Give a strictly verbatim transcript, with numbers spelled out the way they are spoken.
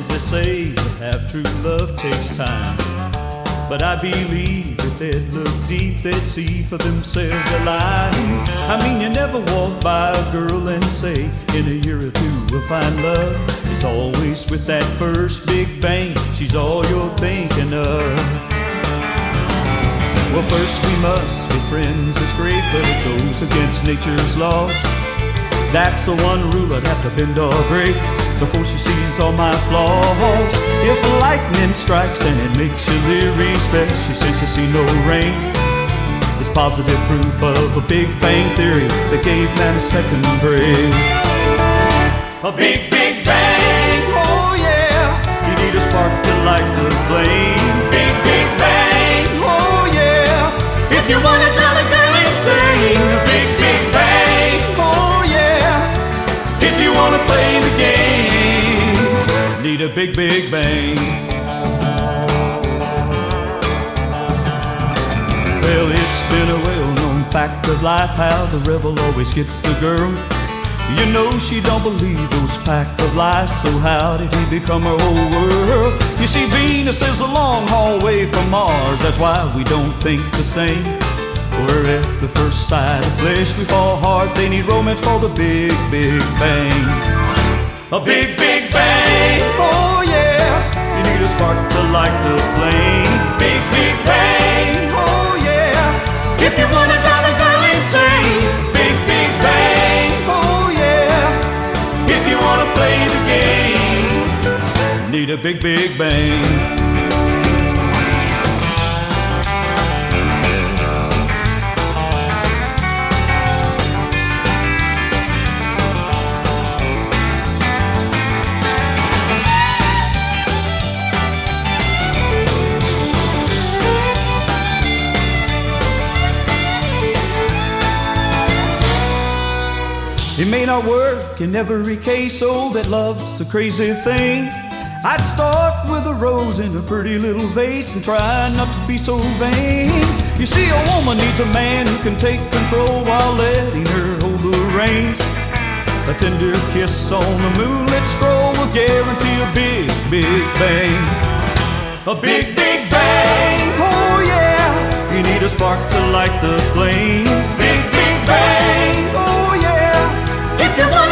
as they say, to have true love takes time. But I believe if they'd look deep, they'd see for themselves a lie. I mean, you never walk by a girl and say, in a year or two we'll find love. It's always with that first big bang, she's all you're thinking of. Well, first we must be friends, it's great, but it goes against nature's laws. That's the one rule I'd have to bend or break before she sees all my flaws. If lightning strikes and it makes you leery, especially since you see no rain, it's positive proof of a Big Bang Theory that gave man a second break. A big, big bang, oh yeah. You need a spark to light the flame. Big, big bang, oh yeah. If you wanna drive a girl insane. A big, big bang, oh yeah. If you wanna play the game, need a big, big bang. Well, it's been a well-known fact of life how the rebel always gets the girl. You know she don't believe those pack of lies, so how did he become her whole world? You see, Venus is a long haul away from Mars, that's why we don't think the same. We're at the first sight of flesh, we fall hard, they need romance for the big, big bang. A big, big bang, oh yeah. You need a spark to light the flame. Big, big bang, oh yeah. If you wanna drive a girl insane. Big, big bang, oh yeah. If you wanna play the game, need a big, big bang. It may not work in every case, oh, that love's a crazy thing. I'd start with a rose in a pretty little vase and try not to be so vain. You see, a woman needs a man who can take control while letting her hold the reins. A tender kiss on a moonlit stroll will guarantee a big, big bang. A big, big bang, oh yeah. You need a spark to light the flame. Big, big bang, oh yeah. If you want